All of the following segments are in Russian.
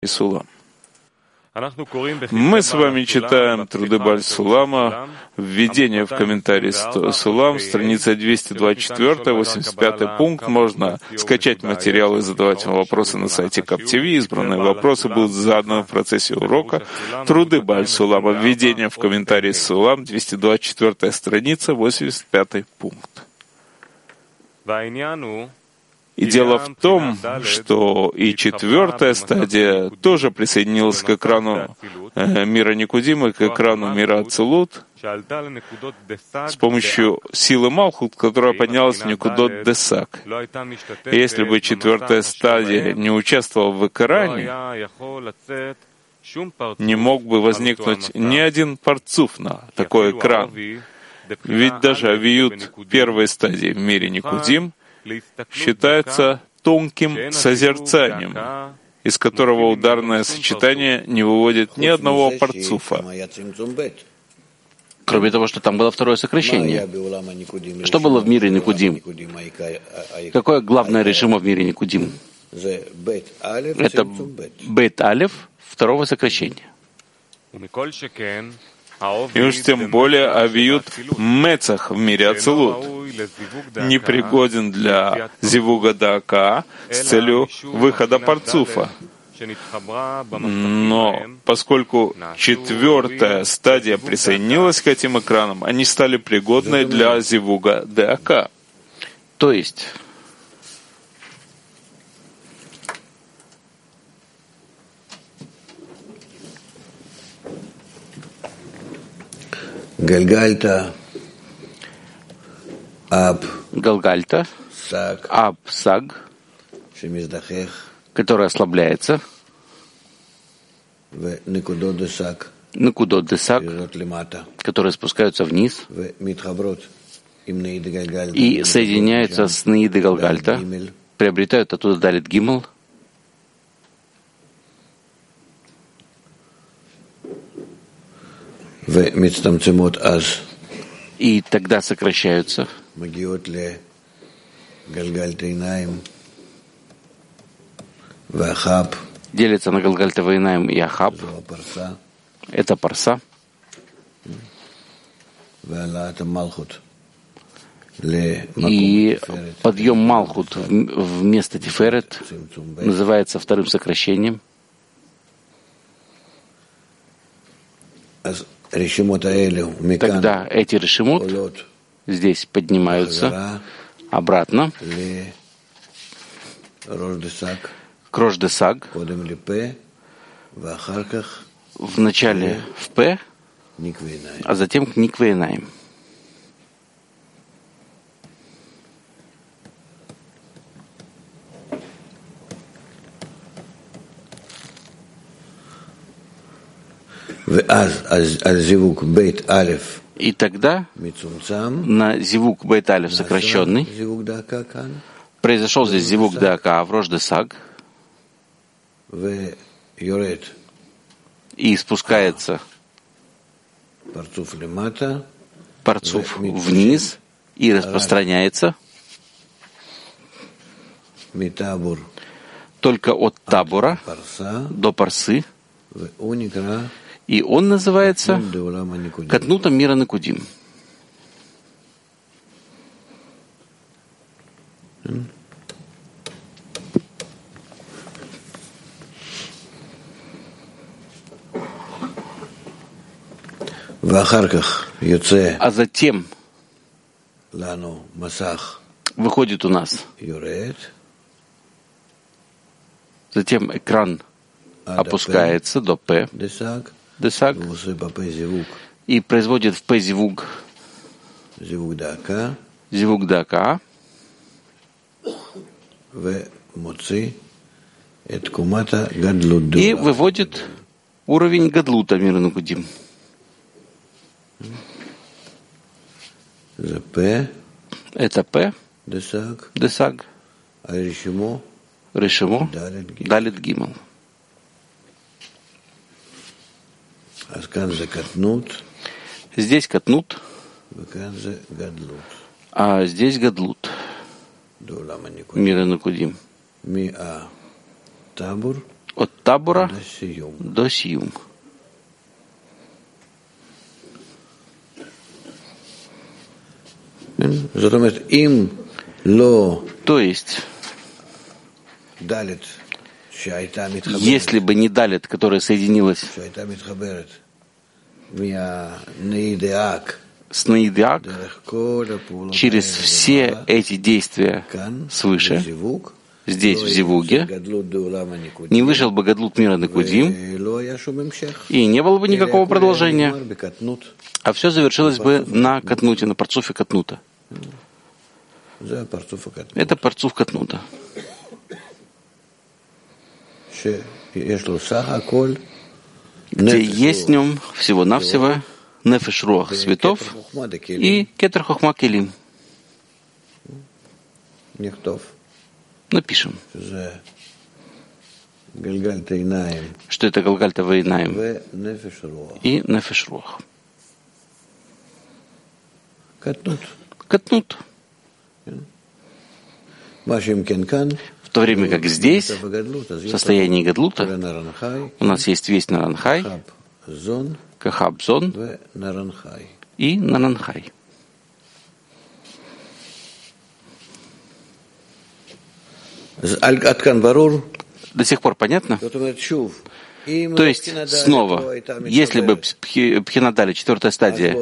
и Сулам. Мы с вами читаем труды Баль-Сулама, введение в комментарий Сулам, страница 224, 85 пункт. Можно скачать материалы и задавать вам вопросы на сайте КапТВ. Избранные вопросы будут заданы в процессе урока. Труды Баль-Сулама, введение в комментарий Сулам, 224 страница, 85 пункт. И дело в том, что и четвертая стадия тоже присоединилась к экрану мира Никудим и к экрану мира Ацилут с помощью силы Малхут, которая поднялась в Никудот Десак. И если бы четвертая стадия не участвовала в экране, не мог бы возникнуть ни один парцуф на такой экран. Ведь даже авиют первой стадии в мире Никудим считается тонким созерцанием, из которого ударное сочетание не выводит ни одного парцуфа. Кроме того, что там было второе сокращение. Что было в мире Никудим? Какое главное решимо в мире Никудим? Это Бет Алеф второго сокращения. И уж тем более авиют Мецах в мире Ацилут непригоден для Зивуга Даака с целью выхода парцуфа. Но поскольку четвертая стадия присоединилась к этим экранам, они стали пригодны для Зивуга Даака. То есть Галгальта, Аб, Саг, который ослабляется, Некудот Десак, которые спускаются вниз и соединяются с Неиды Галгальта, приобретают оттуда Далит Гимл, и тогда сокращаются, делятся на Галгальта Вайнаим и Ахаб. Это парса. И подъем Малхут вместо Тиферет называется вторым сокращением. Тогда эти решимот здесь поднимаются обратно к Рош-де-Саг, вначале в П, а затем к Никвейнаим. И тогда на Зивук Бейт Алеф сокращенный произошел здесь Зивук Даака в Рош-де-Саг и спускается парцуф вниз и распространяется только от Табура до Парсы, и он называется Катнутом мира Никудим. А затем выходит у нас, затем экран опускается до П, Десаг, и производит в П Зивуг Даака, и выводит уровень Гадлута мира Никудим. Это П, Десаг, Решимо, Далит Гимл. Здесь Катнут, а здесь Гадлут мира Никудим. от табура до сиюм. То есть, если бы не далит, которая соединилась с наидеак, через все эти действия свыше, здесь, в Зивуге, не вышел бы Гадлут мира Никудим, и не было бы никакого продолжения, а все завершилось бы на Катнуте, на парцуфе Катнута. Это парцуф Катнута, где есть в нем всего-навсего нефеш руах светов и кетер хохма келим. Напишем, что это галгальта вейнаим и нефеш руах. Катнут. В то время как здесь, в состоянии гадлута, у нас есть весь Наранхай, Кахабзон и Наранхай. До сих пор понятно? То есть, снова, если бы Пхинадали, 4-я стадия,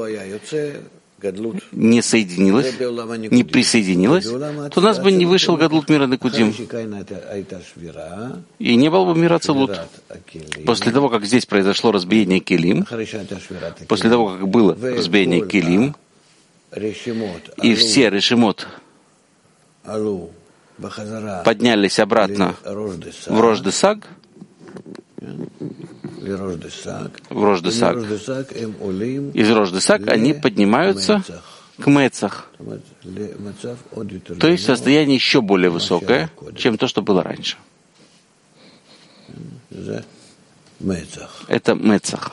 не соединилась, не присоединилась, то у нас бы не вышел Гадлут мира Никудим. И не было бы мира Ацилут. После того, как здесь произошло разбиение Келим, после того, как было разбиение Келим, и все решимот поднялись обратно в Рождесаг, в Рождесаг. Из Рождесаг они поднимаются к Мецах, то есть состояние еще более высокое, чем то, что было раньше. Это Мецах.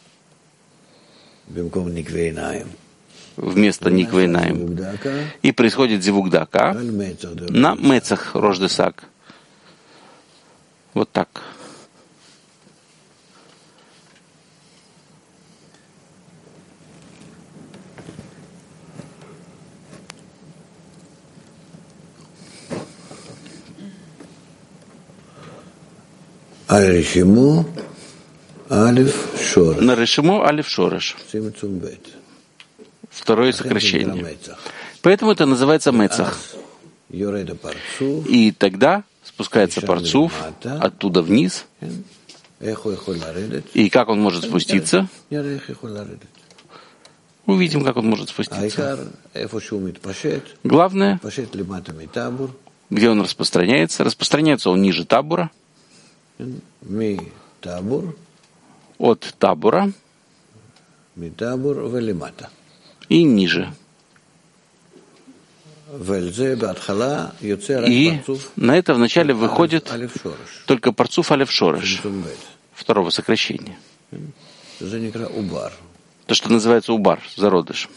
Вместо Никвейнаим. И происходит Зивугдака на Мецах Рождесаг. Вот так. На решимо алиф шореш. Второе сокращение. Поэтому это называется Мецах. И тогда спускается парцуф оттуда вниз. И как он может спуститься? Увидим, как он может спуститься. Главное, где он распространяется. Распространяется он ниже табура. От табура и ниже. И на это вначале выходит только парцуф алеф шореш, второго сокращения. То, что называется убар, зародыш.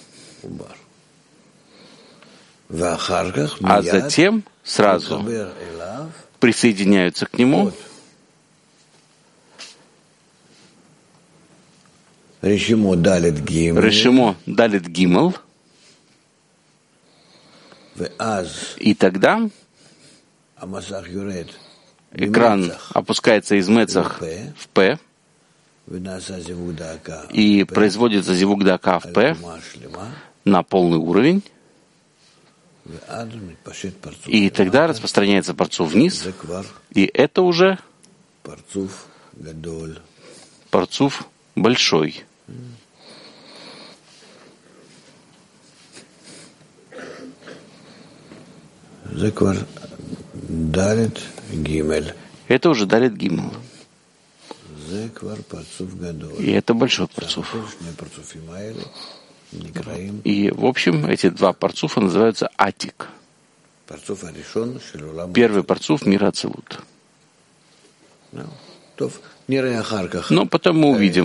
А затем сразу присоединяются к нему решимо далит гимел, и тогда экран опускается из Мецах в П, и производится зивугдака в П на полный уровень, и тогда распространяется парцуф вниз, и это уже парцуф большой. Это уже далит гимел. И это большой парцуф. И, в общем, эти два парцуфа называются атик. Первый парцуф мира Ацилут. Но потом мы увидим,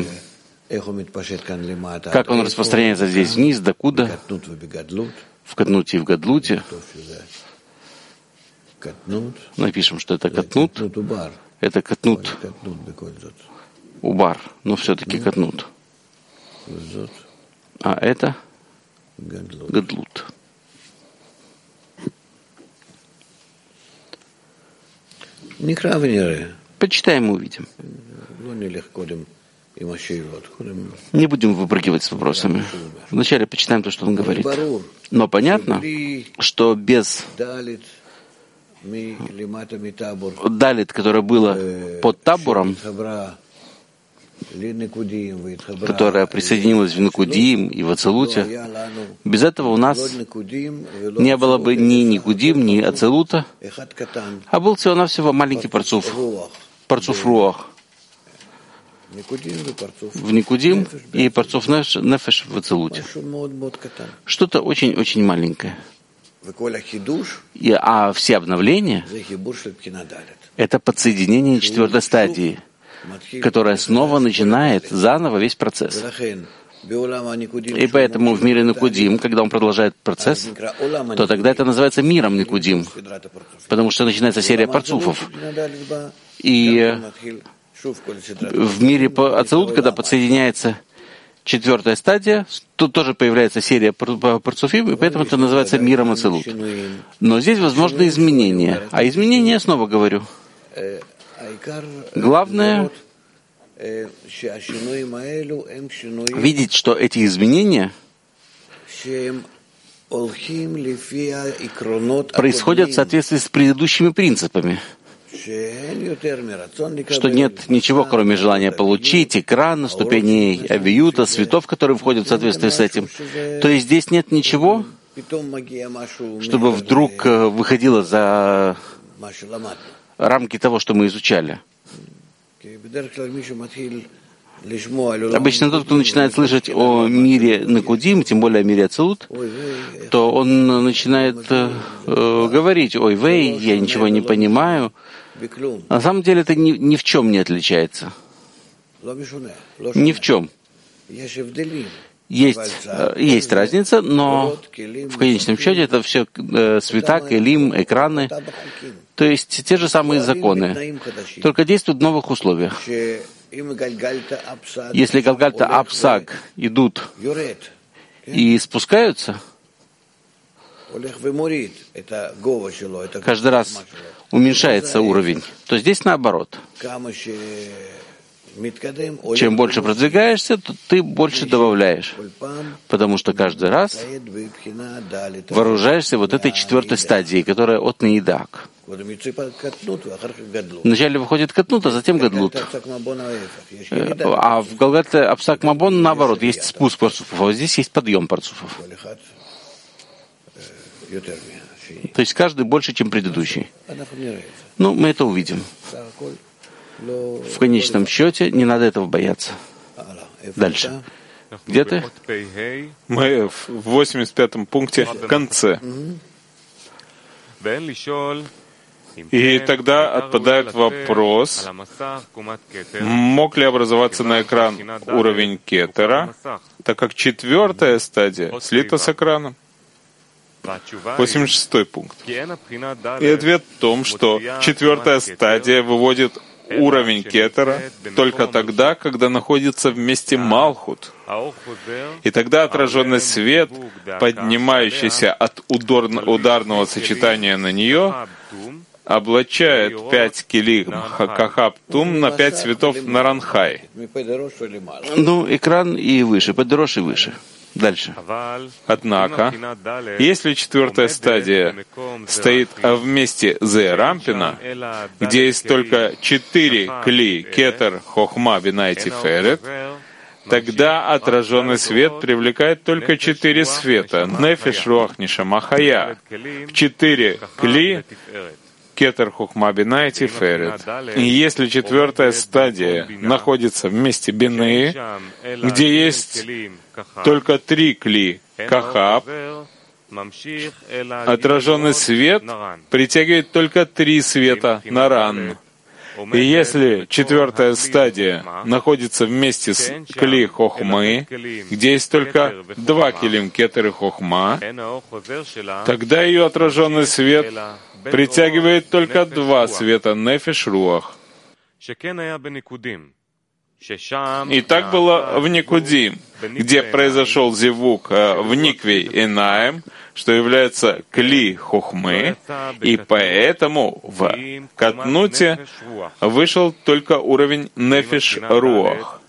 как он распространяется здесь вниз, докуда, в Катнуте и в Гадлуте. Напишем, что это Катнут, Это катнут. Убар, но все-таки катнут. А это гадлут. Почитаем и увидим. Не будем выпрыгивать с вопросами. Вначале почитаем то, что он говорит. Но понятно, что без далит, которое было под табором, которая присоединилась в Никудим и в Ацелуте, без этого у нас не было бы ни Никудим, ни Ацелута, а был всего-навсего маленький парцуф Руах в Никудим и парцуф Нефеш в Ацелуте. Что-то очень-очень маленькое. А все обновления — это подсоединение 4-й стадии, которая снова начинает заново весь процесс. И поэтому в мире Никудим, когда он продолжает процесс, то тогда это называется миром Никудим, потому что начинается серия парцуфов. И в мире Ацелут, когда подсоединяется 4-я стадия, тут тоже появляется серия парцуфим, и поэтому это называется миром Ацелут. Но здесь возможны изменения. А изменения, я снова говорю, главное видеть, что эти изменения происходят в соответствии с предыдущими принципами, что нет ничего, кроме желания получить, экрана, ступеней авиюта, светов, которые входят в соответствие с этим. То есть здесь нет ничего, чтобы вдруг выходило за рамки того, что мы изучали. Обычно тот, кто начинает слышать о мире Никудим, тем более о мире Ацелут, то он начинает говорить: «Ой, вей, я ничего не понимаю». На самом деле это ни в чем не отличается. Ни в чем. Есть разница, но в конечном счете это все света, келим, экраны, то есть те же самые законы, только действуют в новых условиях. Если Галгальта Апсаг идут и спускаются, каждый раз уменьшается уровень, то здесь наоборот. Чем больше продвигаешься, то ты больше добавляешь, потому что каждый раз вооружаешься вот этой 4-й стадией, которая от Неидак. Вначале выходит катнут, а затем гадлут. А в Галгальте Апсак Мабон наоборот, есть спуск парцуфов, а здесь есть подъем парцуфов. То есть каждый больше, чем предыдущий. Ну, мы это увидим. В конечном счете не надо этого бояться. Дальше. Где ты? Мы в 85-м пункте в конце. И тогда отпадает вопрос, мог ли образоваться на экран уровень кетера, так как 4-я стадия слита с экраном. 86-й пункт. И ответ в том, что 4-я стадия выводит уровень кетера только тогда, когда находится в месте Малхут. И тогда отраженный свет, поднимающийся от ударного сочетания на нее, облачает 5 кили Кахаптум на 5 цветов Наранхай. Ну, экран и выше, подрош и выше. Дальше. Однако, если 4-я стадия стоит в месте Зе-Рампина, где есть только 4 кли Кетер, Хохма, Бина и Тиферет, тогда отраженный свет привлекает только 4 света — Нефеш, Руах, Нишама, Хая, 4 кли Кетер, Хохма, Бина и Тиферет. И если 4-я стадия находится в месте Бины, где есть только 3 кли Кахаб, отраженный свет притягивает только 3 света Наран. И если 4-я стадия находится вместе с кли Хохмы, где есть только 2 килим Кетер и Хохма, тогда ее отраженный свет притягивает только 2 света Нефеш Руах. И так было в Никудим, где произошел зивук в Никве Инаем, что является кли хохмы, и поэтому в Катнуте вышел только уровень нефиш руах.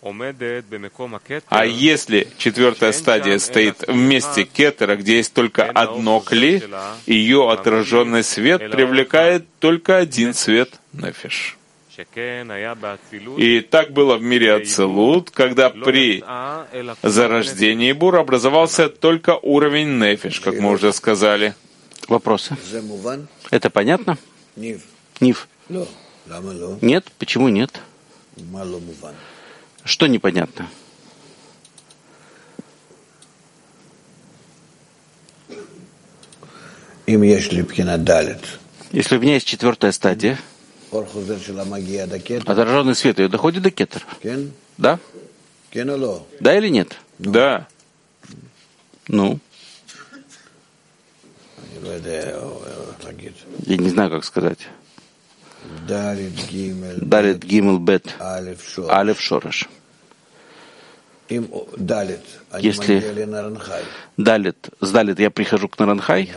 А если четвертая стадия стоит в месте кетера, где есть только одно кли, ее отраженный свет привлекает только один свет нефиш. И так было в мире Ацилут, когда при зарождении Бур образовался только уровень нефиш, как мы уже сказали. Вопросы? Это понятно? Нив? Нет? Почему нет? Что непонятно? Если у меня есть четвертая стадия, отраженный свет ее доходит до кетера. Да? Да или нет? Да. Ну? Я не знаю, как сказать. Далит гимел бет алеф шореш. Если с далит я прихожу к Наранхай,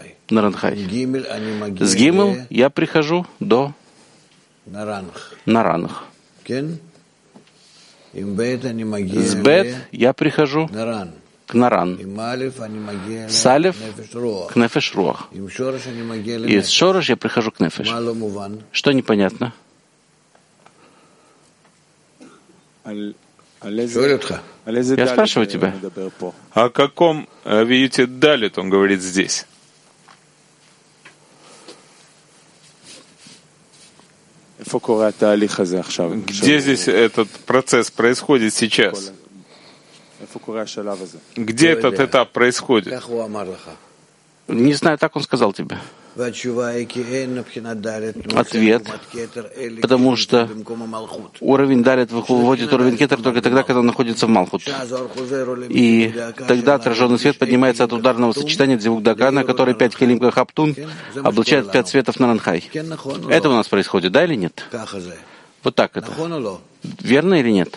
с гимел я прихожу до Наранх. С бет я прихожу к Наран. С алеф к нефеш руах. И с шореш я прихожу к нефеш. Что непонятно? Я спрашиваю тебя. О каком виюте далит он говорит здесь? Где здесь этот процесс происходит сейчас? Где этот этап происходит? Не знаю, так он сказал тебе. Ответ. Потому что уровень далит выводит уровень кетер только тогда, когда он находится в Малхут. И тогда отраженный свет поднимается от ударного сочетания Дзивук Дакана, который 5 келим хаптун облачает 5 светов на Ранхай. Это у нас происходит, да или нет? Вот так это. Верно или нет?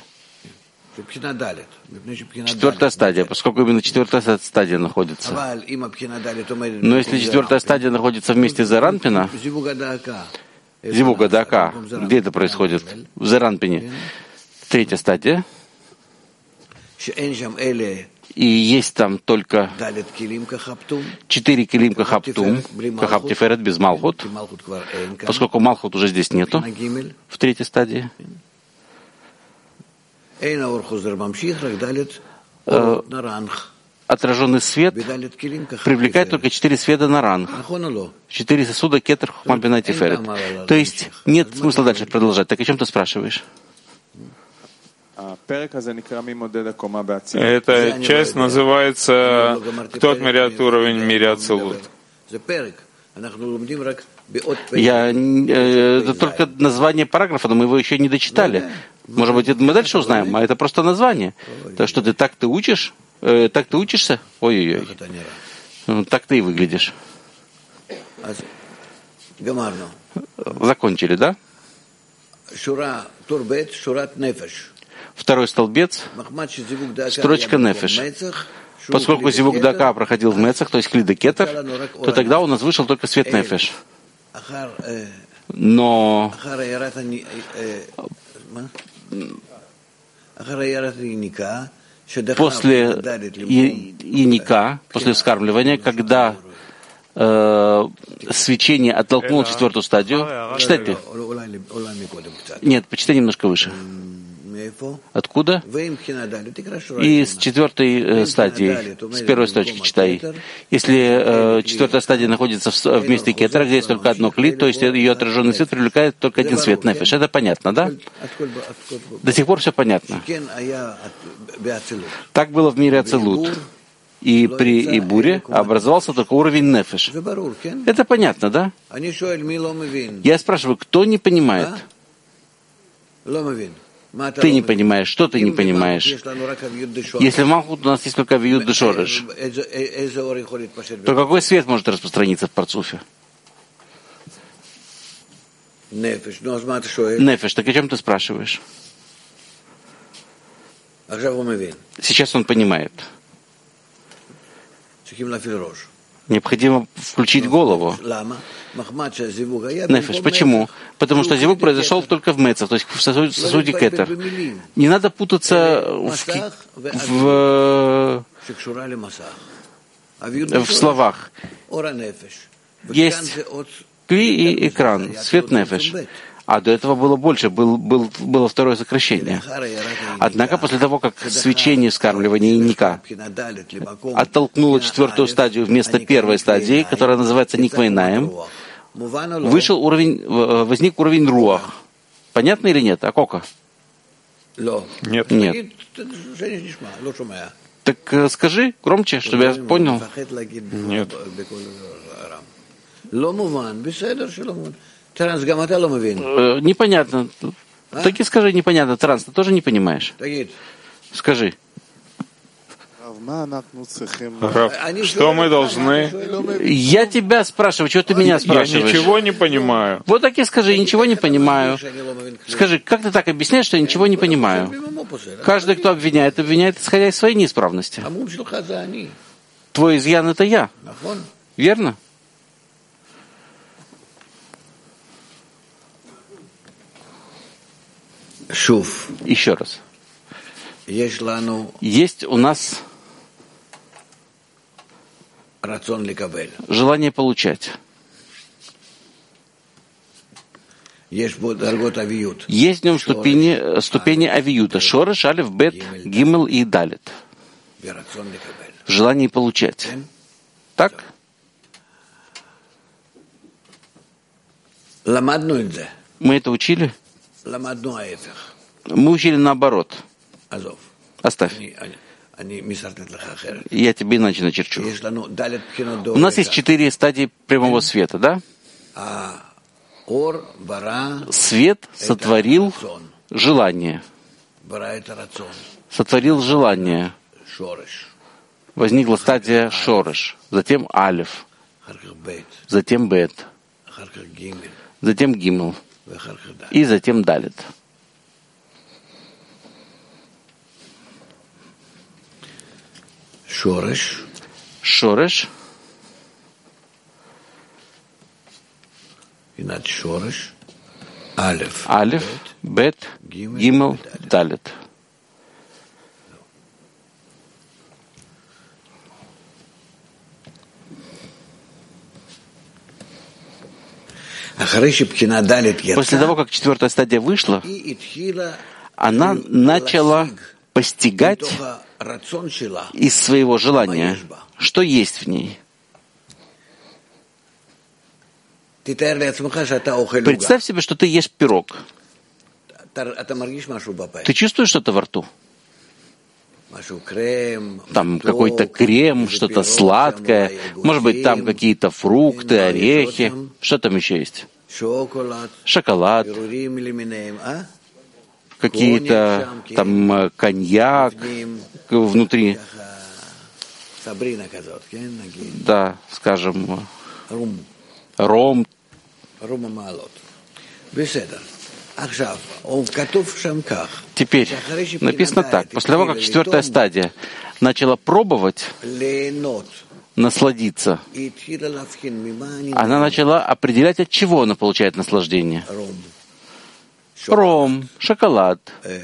Четвертая стадия, поскольку именно четвертая стадия находится. Но если четвертая стадия находится вместе с Заранпина, Зивуга Дака, где это происходит? В Заранпине. Третья стадия. И есть там только 4 килим кахаптум, кахаптиферет без Малхут, поскольку Малхут уже здесь нету, в третьей стадии. Отраженный свет привлекает только 4 света на ранг. 4 сосуда кетер хухмабина тиферет. То есть нет смысла дальше продолжать. Так о чем ты спрашиваешь? Эта часть называется «Кто отмеряет уровень в мире Ацилут». Это только название параграфа, но мы его еще не дочитали. Может быть, это мы дальше узнаем, а это просто название. Так что ты учишься? Ой-ой-ой. Так ты и выглядишь. Закончили, да? Второй столбец, строчка нефеш. Поскольку Зивук Дака проходил в Мецах, то есть Клида Кетер, то тогда у нас вышел только свет нефеш. Но после иника, после вскармливания, когда свечение оттолкнуло четвертую стадию, читай ты. Нет, почитай немножко выше. Откуда? И с четвертой стадии, с первой строчки читай. Если четвертая стадия находится в месте кетера, где есть только одно кли, то есть ее отраженный свет привлекает только один свет нефеш. Это понятно, да? До сих пор все понятно. Так было в мире Ацилут. И при Ибуре образовался только уровень нефеш. Это понятно, да? Я спрашиваю, кто не понимает? Ты не понимаешь. Что ты не понимаешь? Если в Малхут у нас есть только виюд дешореш, то какой свет может распространиться в парцуфе? Нефеш, так о чем ты спрашиваешь? Сейчас он понимает. Необходимо включить голову. Нефеш. Почему? Потому что зивук произошел только в мецах, то есть в сосуде кетер. Не надо путаться в словах. Есть кли и экран, свет нефеш. А до этого было больше, было второе сокращение. Однако после того, как свечение вскармливания иньяка оттолкнуло четвертую стадию вместо первой стадии, которая называется никвайнаем, возник уровень руах. Понятно или нет? Акока? Нет. Нет. Так скажи громче, чтобы я понял. Нет. Непонятно. Так и скажи, непонятно. Транс, ты тоже не понимаешь? Скажи. Что мы должны? Я тебя спрашиваю, что ты меня спрашиваешь? Я ничего не понимаю. Вот так и скажи, ничего не понимаю. Скажи, как ты так объясняешь, что я ничего не понимаю? Каждый, кто обвиняет, исходя из своей неисправности. Твой изъян — это я. Верно? Еще раз. Есть у нас желание получать. Есть в нем ступени авиюта. Шореш, алеф, бет, гимел и далит. Желание получать. Так? Мы это учили? Мы учили наоборот. Оставь. Я тебе иначе начерчу. У нас есть 4 стадии прямого света, да? Свет сотворил желание. Сотворил желание. Возникла стадия шореш, затем алеф, затем бет, затем гимел и затем далит. Шореш. Алеф, бет, гимел, далит. После того, как 4-я стадия вышла, она начала постигать из своего желания, что есть в ней. Представь себе, что ты ешь пирог. Ты чувствуешь что-то во рту? Там какой-то крем, что-то сладкое, может быть, там какие-то фрукты, орехи. Что там еще есть? Шоколад, какие-то там коньяк внутри. Да, скажем, ром. Теперь написано так. После того, как 4-я стадия начала пробовать насладиться, она начала определять, от чего она получает наслаждение. Ром, шоколад,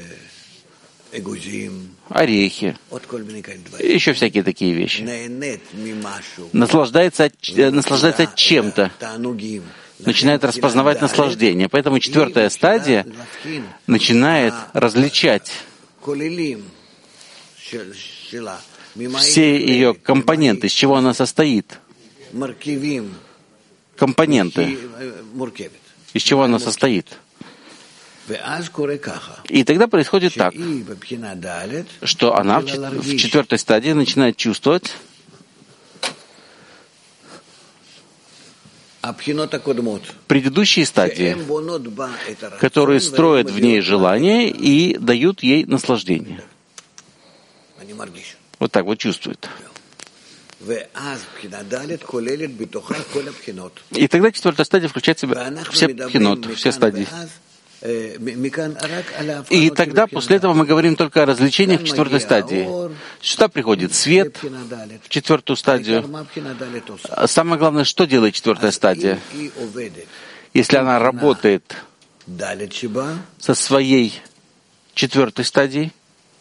орехи, еще всякие такие вещи. Наслаждается чем-то, начинает распознавать наслаждение. Поэтому 4-я стадия начинает различать все ее компоненты, из чего она состоит. Компоненты, из чего она состоит. И тогда происходит так, что она в 4-й стадии начинает чувствовать предыдущие стадии, которые строят в ней желание и дают ей наслаждение. Вот так вот чувствует. И тогда четвертая стадия включает в себя все пхинот, все стадии. И тогда после этого мы говорим только о развлечениях в четвертой стадии. Сюда приходит свет в четвертую стадию. Самое главное, что делает четвертая стадия? Если она работает со своей четвертой стадией,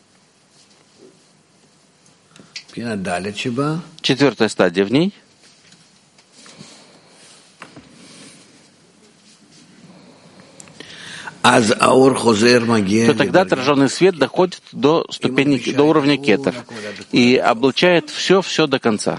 четвертая стадия в ней, то тогда отраженный свет доходит до ступени, до уровня кетер и облучает все до конца.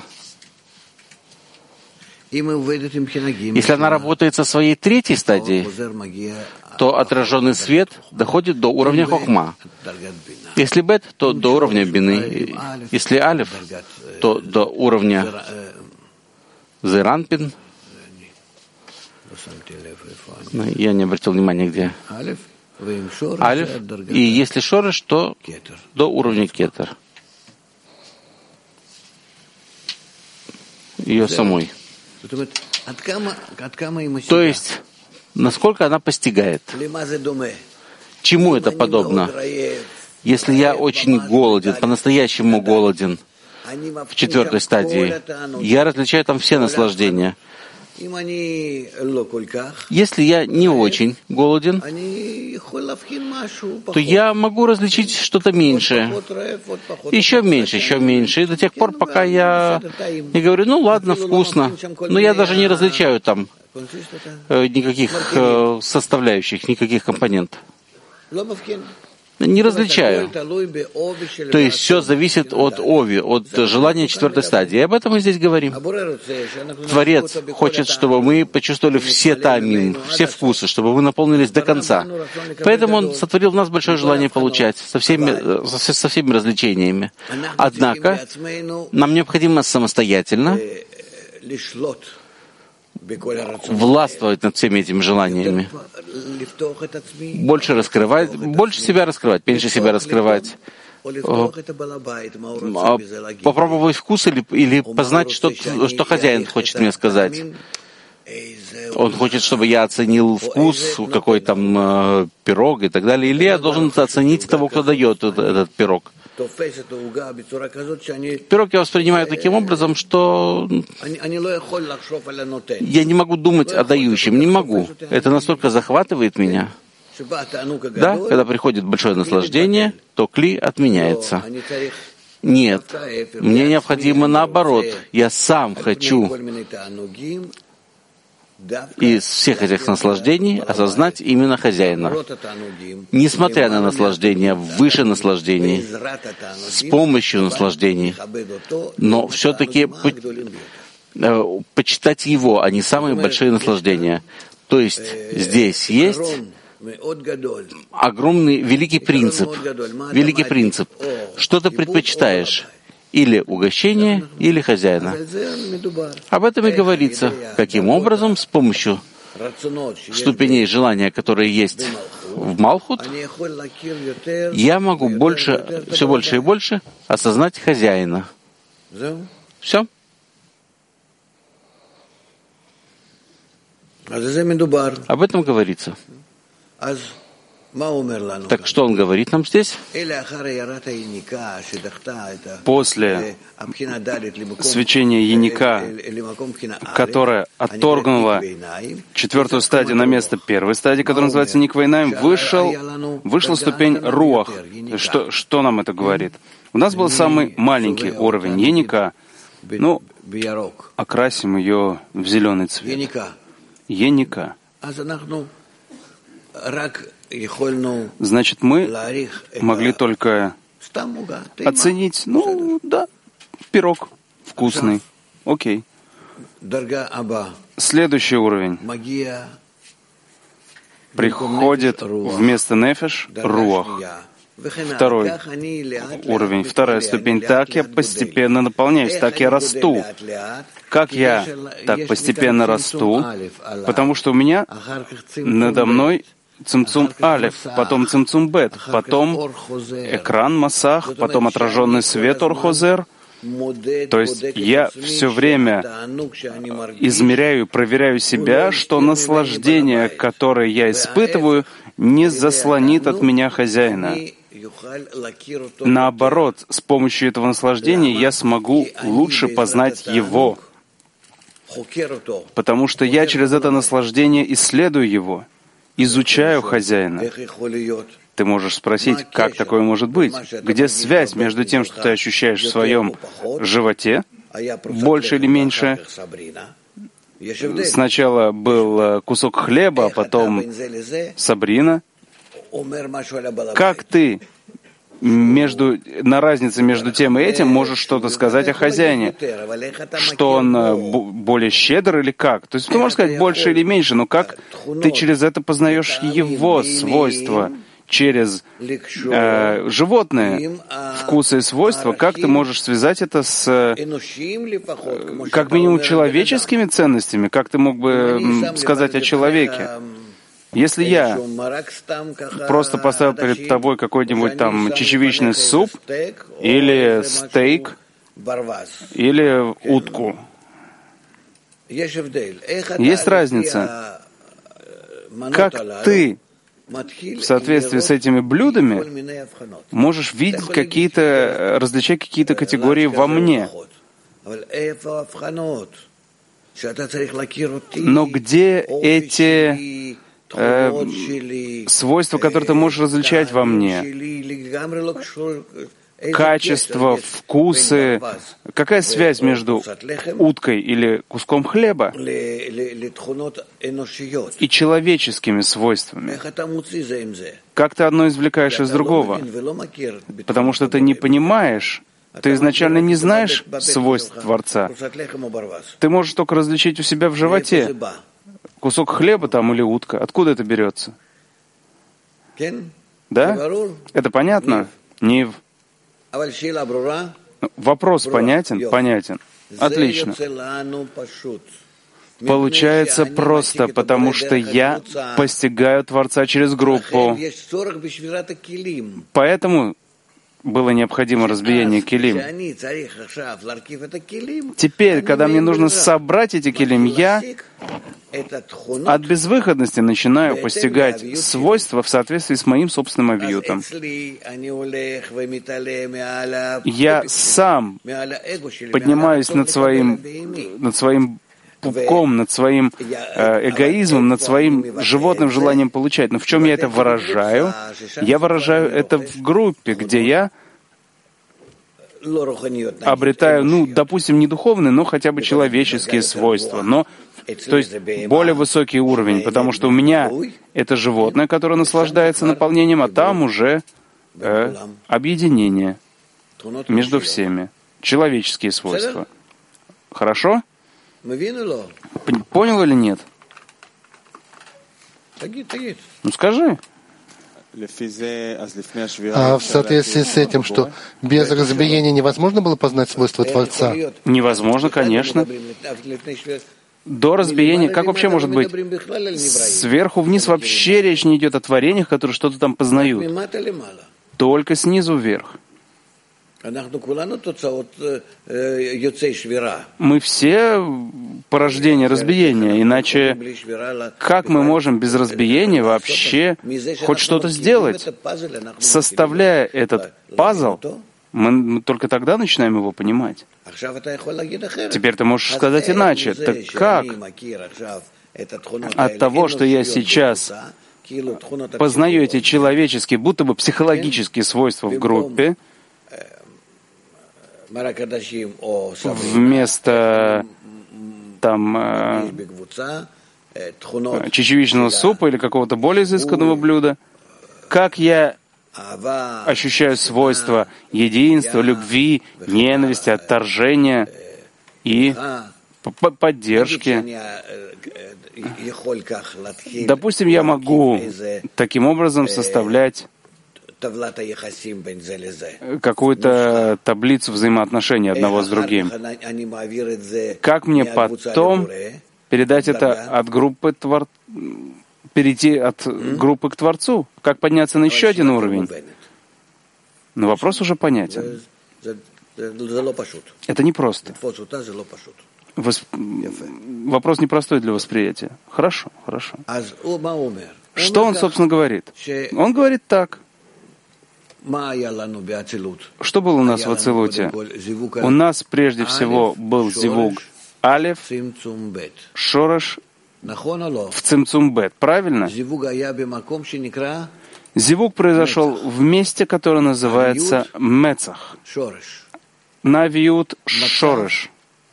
Если она работает со своей третьей стадией, то отраженный свет доходит до уровня хохма. Если бет, то до уровня бины. Если алиф, то до уровня зеранпин. Я не обратил внимания, где алиф. И если шореш, то до уровня кетер. Ее самой. То есть, насколько она постигает. Чему это подобно? Если я очень голоден, по-настоящему голоден в четвертой стадии, я различаю там все наслаждения. Если я не очень голоден, то я могу различить что-то меньшее. Еще меньше. И до тех пор, пока я не говорю, ну ладно, вкусно, но я даже не различаю там никаких составляющих, никаких компонентов. Не различаю. То есть все зависит от ови, от желания четвертой стадии. И об этом мы здесь говорим. Творец хочет, чтобы мы почувствовали все тамим, все вкусы, чтобы мы наполнились до конца. Поэтому Он сотворил в нас большое желание получать со всеми развлечениями. Однако нам необходимо самостоятельно властвовать над всеми этими желаниями. Больше себя раскрывать, меньше себя раскрывать. Попробовать вкус или познать, что хозяин хочет мне сказать. Он хочет, чтобы я оценил вкус, какой там пирог и так далее. Или я должен оценить того, кто дает этот пирог. Пирог я воспринимаю таким образом, что я не могу думать о дающем, не могу. Это настолько захватывает меня. Да, когда приходит большое наслаждение, то кли отменяется. Нет, мне необходимо наоборот. Я сам хочу из всех этих наслаждений осознать именно хозяина. Несмотря на наслаждение, выше наслаждений, с помощью наслаждений, но все-таки почитать его, а не самые большие наслаждения. То есть здесь есть огромный, великий принцип. Что ты предпочитаешь? Или угощение, или хозяина. Об этом и говорится. Каким образом? С помощью ступеней желания, которые есть в Малхут, я могу все больше и больше осознать хозяина. Все. Об этом говорится. Так что он говорит нам здесь? После свечения Яника, которое отторгнуло четвертую стадию на место первой стадии, которая называется Никвайнаем, вышла ступень Руах. Что нам это говорит? У нас был самый маленький уровень Яника. Ну, окрасим ее в зеленый цвет. Яника. Значит, мы могли только оценить, пирог вкусный. Окей. Следующий уровень. Приходит вместо нефеш руах. Второй уровень, вторая ступень. Так я постепенно наполняюсь, так я расту. Как я так постепенно расту? Потому что у меня надо мной цимцум алеф, потом цимцум бет, потом экран масах, потом отраженный свет орхозер, То есть я все время измеряю, проверяю себя, что наслаждение, которое я испытываю, не заслонит от меня хозяина. Наоборот, с помощью этого наслаждения я смогу лучше познать его, потому что я через это наслаждение исследую его, изучаю хозяина. Ты можешь спросить, как такое может быть? Где связь между тем, что ты ощущаешь в своем животе, больше или меньше? Сначала был кусок хлеба, а потом Сабрина. Как ты на разнице между тем и этим можешь что-то сказать о хозяине? Что он более щедр или как? То есть ты можешь сказать больше или меньше, но как ты через это познаешь его свойства? Через животные вкусы и свойства, как ты можешь связать это с, как минимум, человеческими ценностями? Как ты мог бы сказать о человеке? Если я просто поставил перед тобой какой-нибудь там чечевичный суп или стейк или утку, есть разница. Как ты в соответствии с этими блюдами можешь видеть различать какие-то категории во мне. Но где эти свойства, которые ты можешь различать во мне? Качество, вкусы. Какая связь между уткой или куском хлеба и человеческими свойствами? Как ты одно извлекаешь из другого? Потому что ты не понимаешь, ты изначально не знаешь свойств Творца. Ты можешь только различить у себя в животе. Кусок хлеба там или утка. Откуда это берется? Да? Это понятно? Нив. Вопрос понятен? Понятен. Отлично. Получается просто, потому что я постигаю Творца через группу. Поэтому было необходимо разбиение килим. Теперь, когда мне нужно собрать эти килим, я от безвыходности начинаю постигать свойства в соответствии с моим собственным авьютом. Я сам поднимаюсь над своим пупком, над своим эгоизмом, над своим животным желанием получать. Но в чем я это выражаю? Я выражаю это в группе, где я обретаю, допустим, не духовные, но хотя бы человеческие свойства. То есть более высокий уровень, потому что у меня это животное, которое наслаждается наполнением, а там уже объединение между всеми. Человеческие свойства. Хорошо? Понял или нет? Скажи. А в соответствии с этим, что без разбиения невозможно было познать свойства Творца? Невозможно, конечно. До разбиения, как вообще может быть? Сверху вниз вообще речь не идет о творениях, которые что-то там познают. Только снизу вверх. Мы все порождение разбиения, иначе как мы можем без разбиения вообще хоть что-то сделать? Составляя этот пазл, мы только тогда начинаем его понимать. Теперь ты можешь сказать иначе. Так как? От того, что я сейчас познаю эти человеческие, будто бы психологические свойства в группе, вместо чечевичного супа или какого-то более изысканного блюда, как я ощущаю свойства единства, любви, ненависти, отторжения и поддержки. Допустим, я могу таким образом составлять какую-то таблицу взаимоотношений одного с другим. Как мне потом передать это от группы перейти от группы к Творцу? Как подняться на еще один уровень? Но вопрос уже понятен. Это непросто. Вопрос непростой для восприятия. Хорошо. Что он, собственно, говорит? Он говорит так. Что было у нас в Ацилуте? У нас прежде всего был зивуг алеф, шореш в цимцум бет. Правильно? Зивуг произошел в месте, которое называется мецах. Навиют шореш.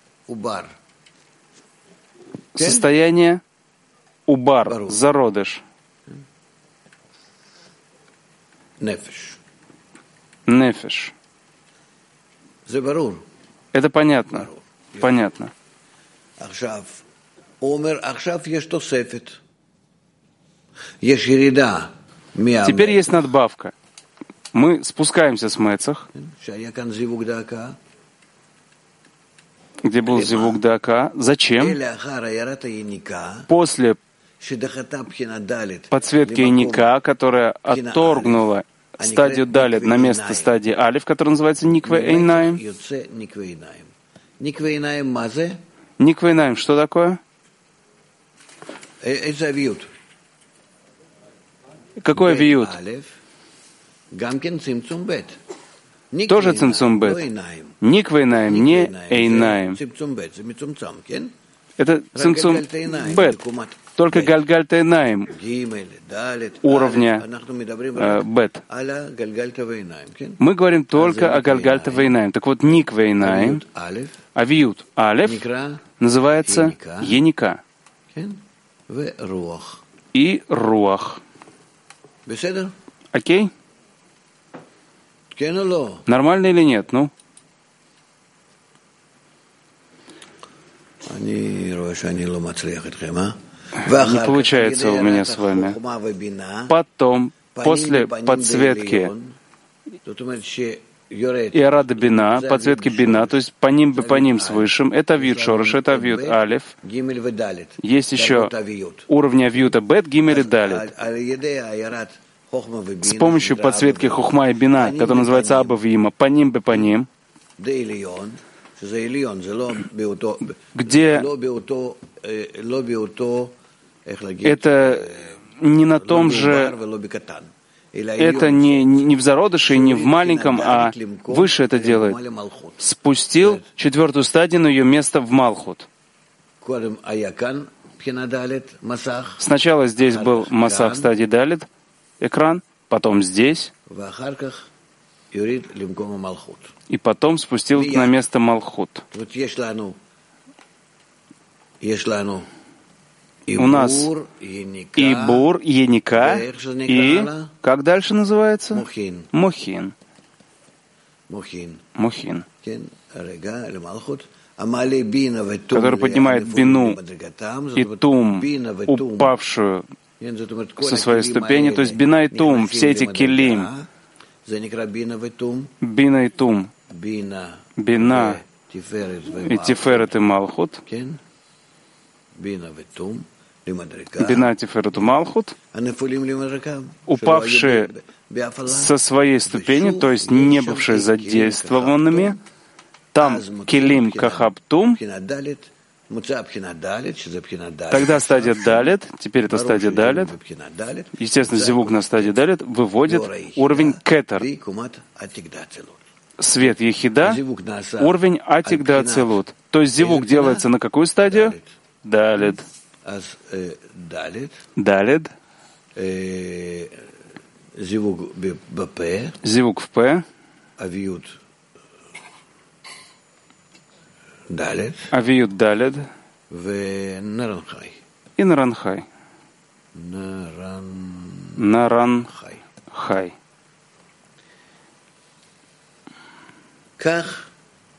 Состояние убар, зародыш. Нефеш. Это понятно. Понятно. Теперь есть надбавка. Мы спускаемся с Мецах, где был зивуг дака. Зачем? После подсветки иника, которая отторгнула стадию далит на место стадии алиф, которая называется никве эйнаим. Никве эйнаим что такое? Какой авиют? Тоже цимцум бет. Никве эйнаим, не эйнаим. Это цимцум бет. Только галгаль тейнаим уровня бет. Мы говорим только о галгаль тейнаим. Так вот, никве эйнаим, авиют алеф, называется еника и руах. Окей? Нормально или нет? Ну? Не получается у меня с вами. Потом, после подсветки Иарада бина, подсветки бина, то есть по ним с высшим, это авиют шореш, это авиют алеф. Есть еще уровни авиюта бет, гимель и далит. С помощью подсветки хухма и бина, которая называется аба вима, по ним, где это не на том же, это не в зародыше и не в маленьком, а выше это делает. Спустил четвертую стадию на ее место в Малхут. Сначала здесь был масах стадии далит, экран, потом здесь, и потом спустил на место Малхут. У нас и бур, еника, и как дальше называется? Мохин. Который поднимает бину и тум, упавшую со своей ступени, то есть бина и тум, все эти келим, бина и тум, бина и тиферет и малхут, бина, тиферет и малхут, упавшие со своей ступени, то есть не бывшие задействованными, там келим кахаптум, тогда стадия далит, теперь это стадия далит, естественно, зивуг на стадии далит выводит уровень кетер, свет ехида, уровень атигда ацилут. То есть зивуг делается на какую стадию? Далит. Далит. Зивуг в П. Авиют далит. И наранхай. Наранхай. Так,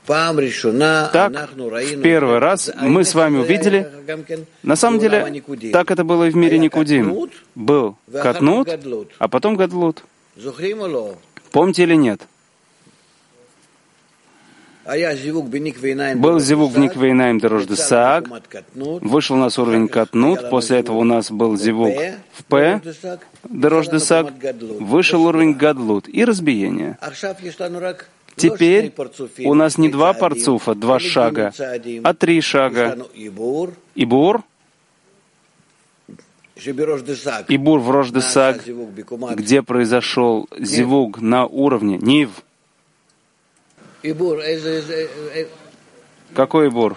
в первый раз мы с вами увидели, на самом деле, так это было и в мире Никудим. Был катнут, а потом гадлут. Помните или нет? Был зивуг в Никвейнаим Дорождесаг, вышел у нас уровень катнут, после этого у нас был зивуг в П, Дорождесаг, вышел уровень гадлут и разбиение. Теперь у нас не 2 парцуфа, 2 шага, а 3 шага. Ибур. Ибур в Рош-Десаг, где произошел зивуг на уровне Нив. Какой Ибур?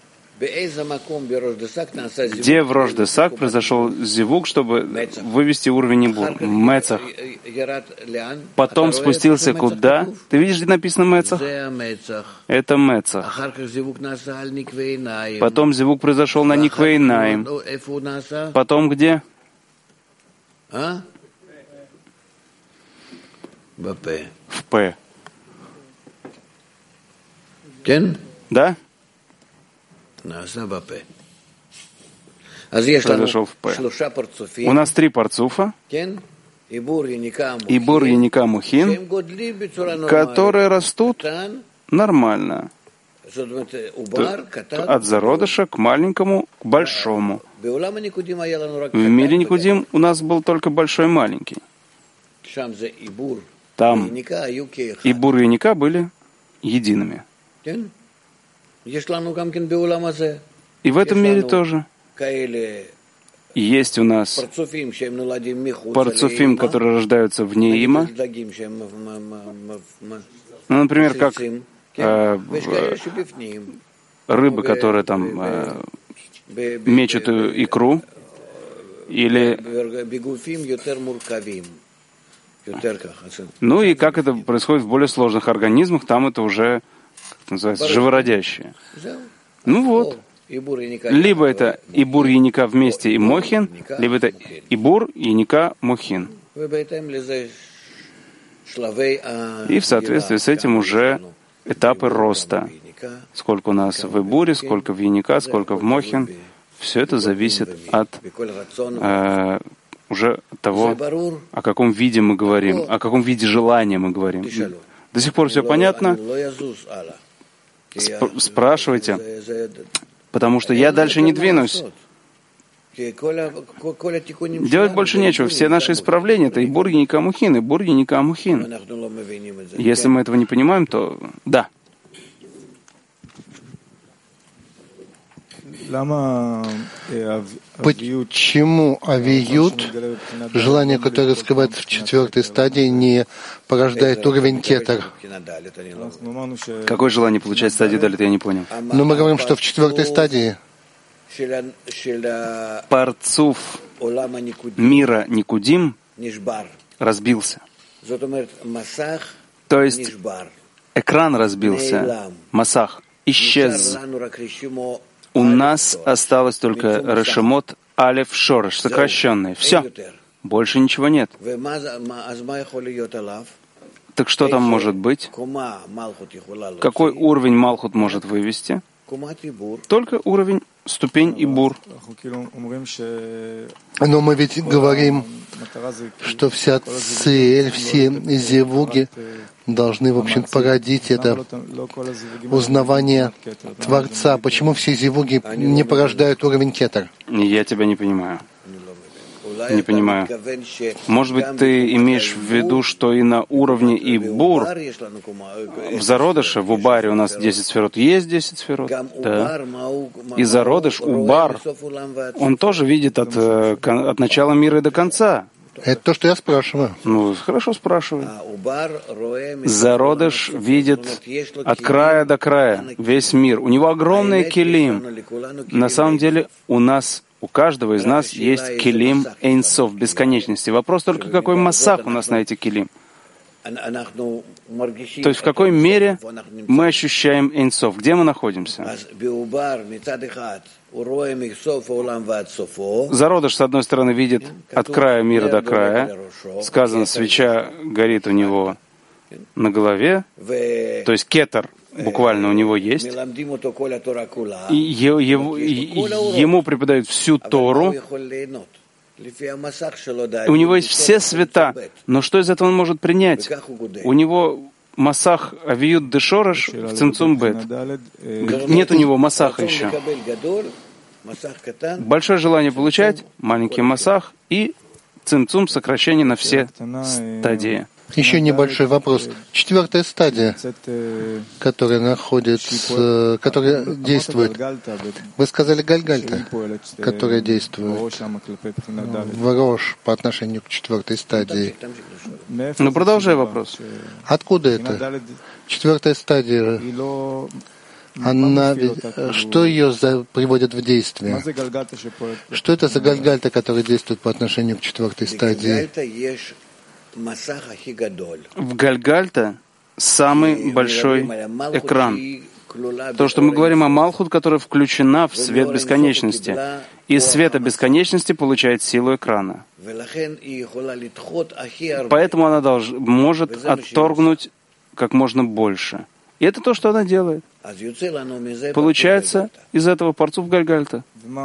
Где в Рош-Десаг произошел зивуг, чтобы вывести уровень Ибур? Мецах. Потом спустился куда? Ты видишь, где написано Мецах? Это Мецах. Потом зивуг произошел на Никвейнаим. Потом где? В П. Да? Произошел в П. У нас 3 парцуфа. Ибур, Яника, Мухин, которые растут нормально. От зародыша к маленькому, к большому. В мире Никудим у нас был только большой и маленький. Там Ибур и Яника были едиными. И в этом мире тоже. Есть у нас парцуфим, которые рождаются вне има. Ну, например, как рыбы, которые там мечут икру, или... Ну и как это происходит в более сложных организмах, там это уже, как это называется, живородящее. Ну вот. Либо это Ибур, Яника вместе и Мохин, либо это Ибур, Яника, Мохин. И в соответствии с этим уже этапы роста. Сколько у нас в Ибуре, сколько в Яника, сколько в Мохин. Все это зависит от уже того, о каком виде мы говорим, о каком виде желания мы говорим. До сих пор все понятно? Спрашивайте, потому что я дальше не двинусь. Делать больше нечего. Все наши исправления — это Ибур, Яника, Мухин, Ибур, Яника, Мухин. Если мы этого не понимаем, то да. Почему авиют, желание, которое раскрывается в 4-й стадии, не порождает уровень кетер? Какое желание получать стадию далит, я не понял. Но мы говорим, что в 4-й стадии парцуф мира Никудим разбился. То есть экран разбился, масах исчез. У нас осталось только решемот алеф шореш, сокращенные. Все. Больше ничего нет. Так что там может быть? Какой уровень Малхут может вывести? Только уровень, ступень Ибур. Но мы ведь говорим, что вся цель, все зевуги должны, в общем, породить это узнавание Творца. Почему все зевуги не порождают уровень кетер? Я тебя не понимаю. Не понимаю. Может быть, ты имеешь в виду, что и на уровне Ибур, в зародыше, в Убаре у нас 10 сферот, есть 10 сферот? Да. И зародыш, Убар, он тоже видит от начала мира и до конца. Это то, что я спрашиваю. Ну, хорошо спрашиваю. Зародыш видит от края до края весь мир. У него огромный килим. На самом деле у каждого из нас есть килим эйнсов, бесконечности. Вопрос только, какой масах у нас на эти килим. То есть в какой мере мы ощущаем эйнсов, где мы находимся. Зародыш, с одной стороны, видит от края мира до края. Сказано, свеча горит у него на голове. То есть кетер буквально у него есть. И ему преподают всю Тору. У него есть все света. Но что из этого он может принять? У него масах авиют дешораш в цимцум бет. Нет у него масаха еще. Большое желание получать, маленький масах и цимцум, сокращение на все стадии. Еще небольшой вопрос. 4-я стадия, которая которая действует. Вы сказали Гальгальта, которая действует в Рош по отношению к 4-й стадии. Ну, продолжай вопрос. Откуда это? 4-я стадия, что ее приводит в действие? Что это за Гальгальта, который действует по отношению к 4-й стадии? В Гальгальта самый большой экран. То, что мы говорим о Малхут, которая включена в свет бесконечности. Из света бесконечности получает силу экрана. Поэтому она может отторгнуть как можно больше. И это то, что она делает. Получается из этого парцуф Гальгальта.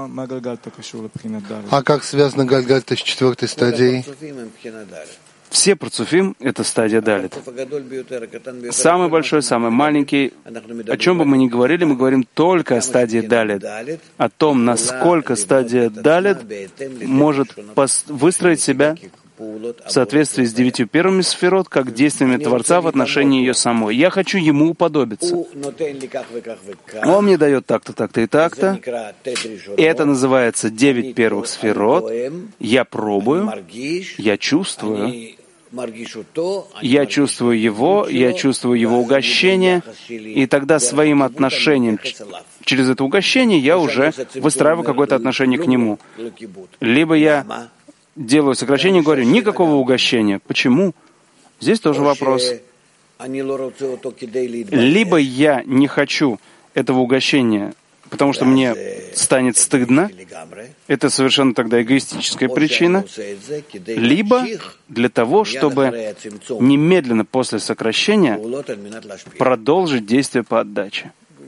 А как связана Гальгальта с 4-й стадией? Все парцуфим — это стадия далит. Самый большой, самый маленький. О чем бы мы ни говорили, мы говорим только о стадии далит. О том, насколько стадия далит может выстроить себя в соответствии с 9 первыми сферот, как действиями Творца в отношении ее самой. Я хочу ему уподобиться. Он мне дает так-то, так-то и так-то. И это называется 9 первых сферот. Я пробую, я чувствую. Я чувствую его угощение, и тогда своим отношением через это угощение я уже выстраиваю какое-то отношение к нему. Либо я делаю сокращение и говорю, никакого угощения. Почему? Здесь тоже вопрос. Либо я не хочу этого угощения, потому что мне станет стыдно, это совершенно тогда эгоистическая причина, либо для того, чтобы немедленно после сокращения продолжить действие по отдаче.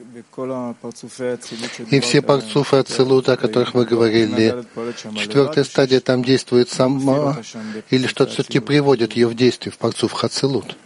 И все парцуфы ацилута, о которых вы говорили, 4-я стадия там действует сама, или что-то все-таки приводит ее в действие в парцуф ацилут?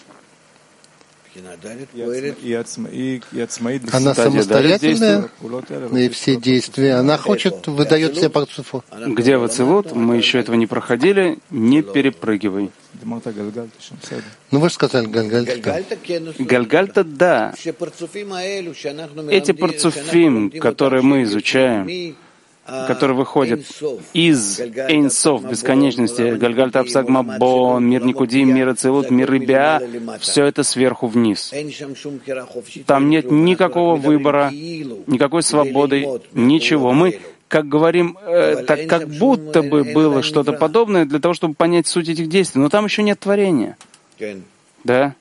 Она самостоятельная, и все действия, она выдает все парцуфу. Где в ацилут? Мы еще этого не проходили, не перепрыгивай. Ну вы же сказали Гальгальта. Гальгальта, да. Эти парцуфим, которые мы изучаем, которые выходят из Эйнсов, бесконечности, Гальгальта Апсагмабон, мир Никудим, мир Ацилут, мир Рибиа, все это сверху вниз. Там нет никакого выбора, никакой свободы, ничего. Мы, как говорим, так как будто бы было что-то подобное для того, чтобы понять суть этих действий, но там еще нет творения. Да?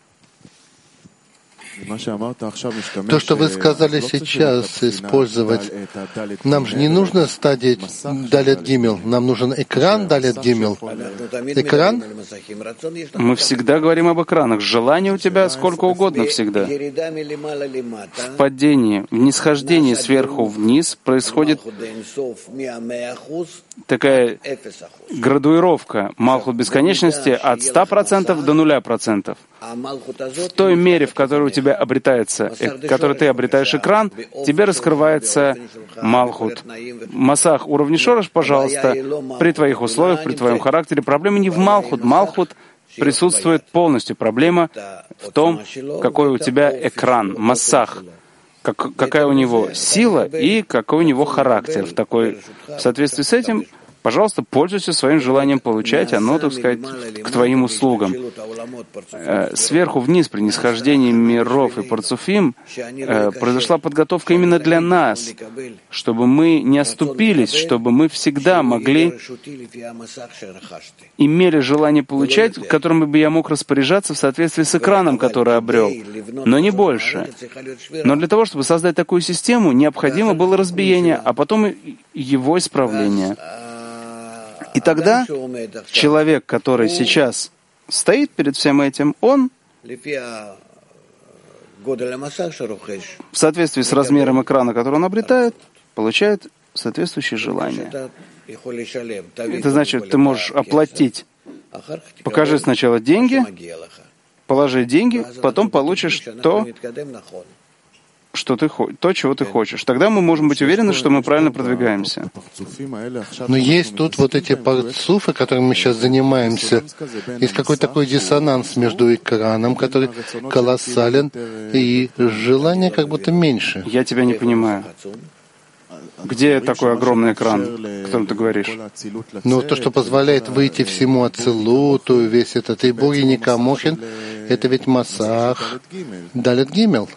То, что вы сказали сейчас, использовать, нам же не нужно стадия Далет Гимел, нам нужен экран Далет Гимел. Экран? Мы всегда говорим об экранах. Желание у тебя сколько угодно всегда. В падении, в нисхождении сверху вниз происходит такая градуировка Малхут бесконечности от 100% до 0%. В той мере, в которой у тебя обретается, в которой ты обретаешь экран, тебе раскрывается Малхут. Масах уровня Шорош, пожалуйста, при твоих условиях, при твоем характере. Проблема не в Малхут. Малхут присутствует полностью. Проблема в том, какой у тебя экран, Масах, какая у него сила и какой у него характер. В соответствии с этим, пожалуйста, пользуйся своим желанием получать, оно, так сказать, к твоим услугам. Сверху вниз при нисхождении миров и парцуфим произошла подготовка именно для нас, чтобы мы не оступились, чтобы мы всегда имели желание получать, которым бы я мог распоряжаться в соответствии с экраном, который обрел, но не больше. Но для того, чтобы создать такую систему, необходимо было разбиение, а потом его исправление. И тогда человек, который сейчас стоит перед всем этим, он в соответствии с размером экрана, который он обретает, получает соответствующее желание. Это значит, ты можешь оплатить. Покажи сначала деньги, положи деньги, потом получишь то, то, чего ты хочешь. Тогда мы можем быть уверены, что мы правильно продвигаемся. Но есть тут вот эти парцуфы, которыми мы сейчас занимаемся. Есть какой-то такой диссонанс между экраном, который колоссален, и желание как будто меньше. Я тебя не понимаю. Где такой огромный экран, о котором ты говоришь? Но то, что позволяет выйти всему Ацилуту, весь этот Ибур и Никамохин, это ведь Масах, Далет Гимел.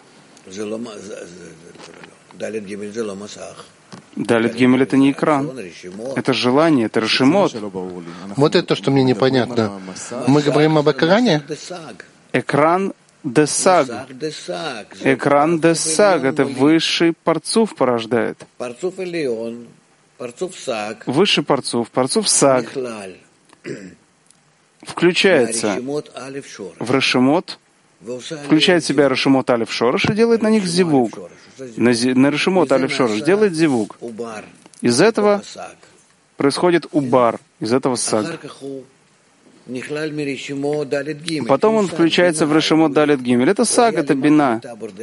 Далет Гимель — это не экран. Это желание, это решимот. Вот это то, что мне непонятно. Мы говорим об экране? Экран Десаг. Экран Десаг — это высший парцуф порождает. Высший парцуф Саг включается в решимот, включает в себя решимот Алеф Шорош и делает на них зивуг. На решимот Алеф Шорош делает зивуг. Из этого происходит убар, из этого саг. Потом он включается в решимот Далет Гимель. Это саг, это бина.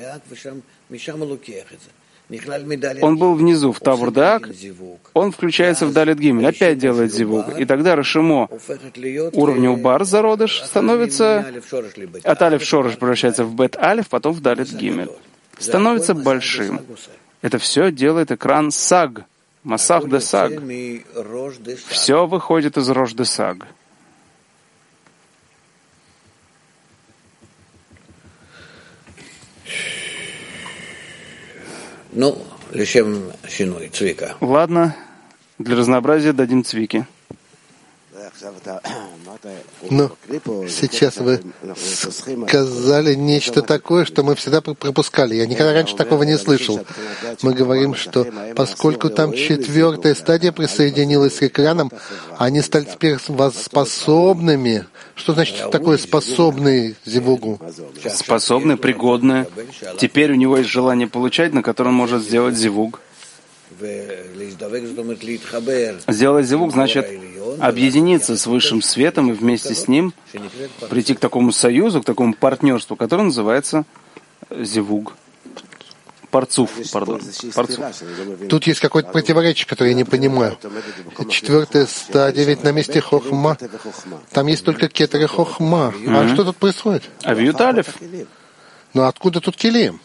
Он был внизу, в Тавур Деак, он включается в Далет Гимель, опять делает зивуг. И тогда решимо уровня убар зародыш становится от Алеф Шорош превращается в Бет Алеф, потом в Далет Гимель. Становится большим. Это все делает экран саг, Масах де Саг. Все выходит из Рош де Саг. Ладно, для разнообразия дадим Цвике. Но сейчас вы сказали нечто такое, что мы всегда пропускали. Я никогда раньше такого не слышал. Мы говорим, что поскольку там 4-я стадия присоединилась к экранам, они стали теперь способными. Что значит такое способный зивугу? Способный, пригодный. Теперь у него есть желание получать, на котором он может сделать зивуг. Сделать зивуг значит объединиться с высшим светом и вместе с ним прийти к такому союзу, к такому партнерству, которое называется зивуг. Парцуф. Тут есть какое-то противоречие, которое я не понимаю. 4-я стадия, ведь на месте хохма. Там есть только кетер и хохма. А что тут происходит? Авиют Алеф. Но откуда тут келим?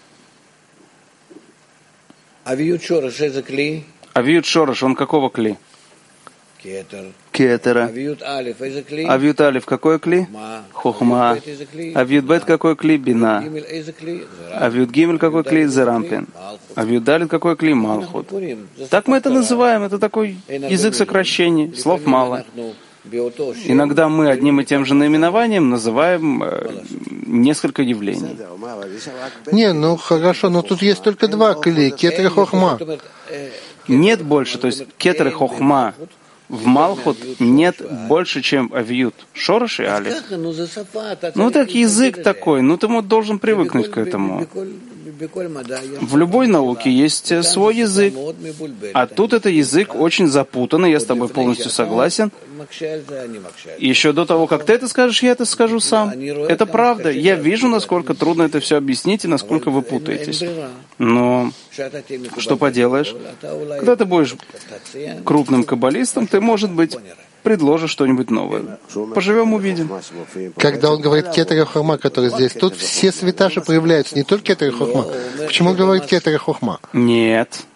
Авиют Шорош, он какого кли? Кетера. Авиют Алеф, какой кли? Хохма. Авиют Бет, какой кли? Бина. Авиют Гимель, какой кли? Зерампин. Авиют Далит, какой кли? Малхут. Так мы это называем, это такой язык сокращений, слов мало. Иногда мы одним и тем же наименованием называем несколько явлений. Не, ну хорошо, но тут есть только 2 кли, кетер и хохма. Нет больше, то есть кетер и хохма. В Малхут нет больше, чем авиют. Шорош и Алиф. Ну так язык такой, ну ты должен привыкнуть к этому. В любой науке есть свой язык, а тут это язык очень запутанный, я с тобой полностью согласен. Еще до того, как ты это скажешь, я это скажу сам. Это правда. Я вижу, насколько трудно это все объяснить и насколько вы путаетесь. Но что поделаешь? Когда ты будешь крупным каббалистом, ты, может быть, предложишь что-нибудь новое. Поживем, увидим. Когда он говорит кетер и хохма, который здесь, тут все света же проявляются, не только кетер и хохма. Почему он говорит кетер и хохма? Нет.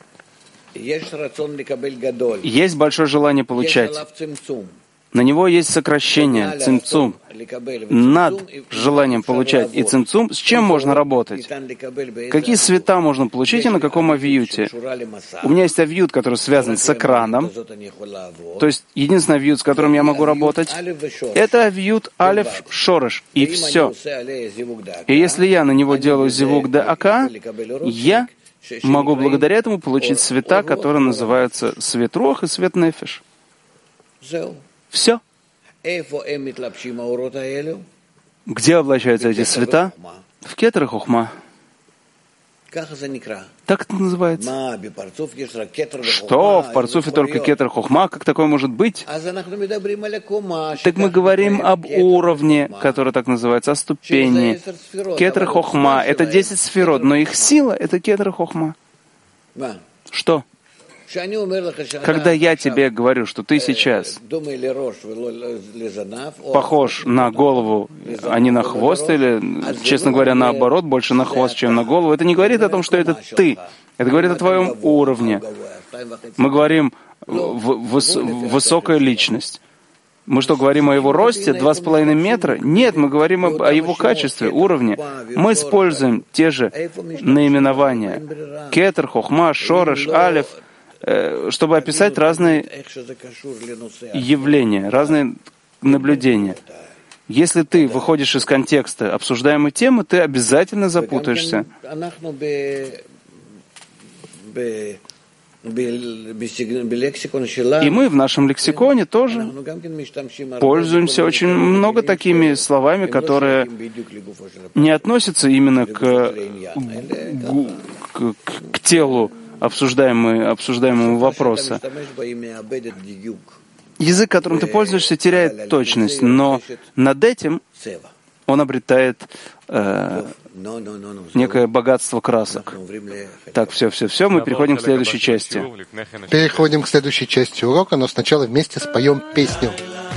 Есть большое желание получать. На него есть сокращение, цимцум. Над желанием получать и цимцум, с чем можно работать? Какие света можно получить и на каком авиюте? У меня есть авиют, который связан с экраном. То есть единственный авиют, с которым я могу работать, это авиют Алеф Шорош. И все. И если я на него делаю зивуг де ака, я могу благодаря этому получить света, которые называются свет руах и свет нефиш. Все. Где облачаются эти света? В кетер и хохма. Так это называется. Что, в парцуфе только кетер хохма? Как такое может быть? Так мы говорим об уровне, который так называется, о ступени. Кетер хохма — это 10 сферот, но их сила — это кетер хохма. Что? Когда я тебе говорю, что ты сейчас похож на голову, а не на хвост, или, честно говоря, наоборот, больше на хвост, чем на голову, это не говорит о том, что это ты. Это говорит о твоем уровне. Мы говорим высокая личность. Мы что, говорим о его росте 2,5 метра? Нет, мы говорим о его качестве, уровне. Мы используем те же наименования. Кетер, хохма, шореш, алеф, чтобы описать разные явления, разные наблюдения. Если ты выходишь из контекста обсуждаемой темы, ты обязательно запутаешься. И мы в нашем лексиконе тоже пользуемся очень много такими словами, которые не относятся именно к телу обсуждаемого вопроса. Язык, которым ты пользуешься, теряет точность, но над этим он обретает некое богатство красок. Так, все, мы переходим к следующей части. Переходим к следующей части урока, но сначала вместе споем песню.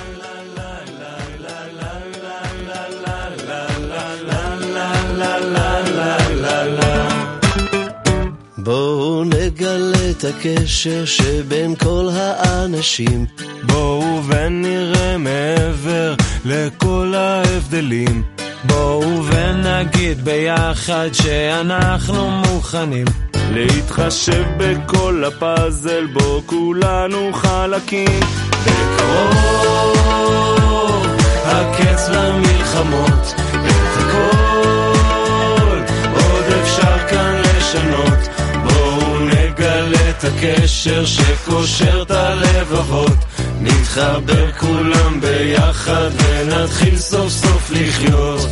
בואו נגלה את הקשר שבין כל האנשים. בואו ונראה מעבר לכל ההבדלים. בואו ונגיד ביחד שאנחנו מוכנים להתחשב בכל הפאזל בו כולנו חלקים. בקרוב הקץ למלחמות, את הכל עוד אפשר כאן לשנות. את הקשר שקושר את הלבבות, נתחבר כולם ביחד ונתחיל סוף סוף לחיות.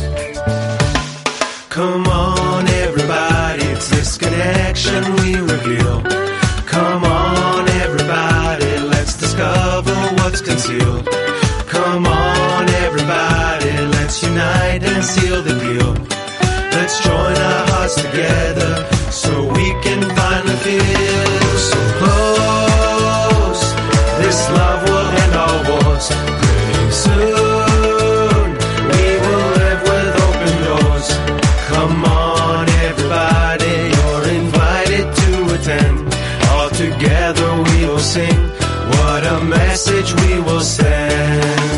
Come on everybody, it's this connection we reveal. Come on everybody, let's discover what's concealed. Come on everybody, let's unite and seal the deal. Let's join our hearts together so we can finally feel so close. This love will end all wars. Pretty soon we will live with open doors. Come on everybody, you're invited to attend. All together we will sing. What a message we will send.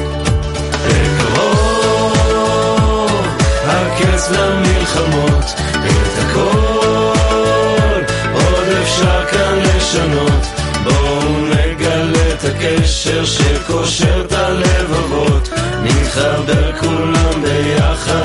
בקרוב הקץ למלחמות, את הכל עוד אפשר כאן לשנות. בואו נגלה את הקשר שקושר את הלבבות, נתחבר כולם ביחד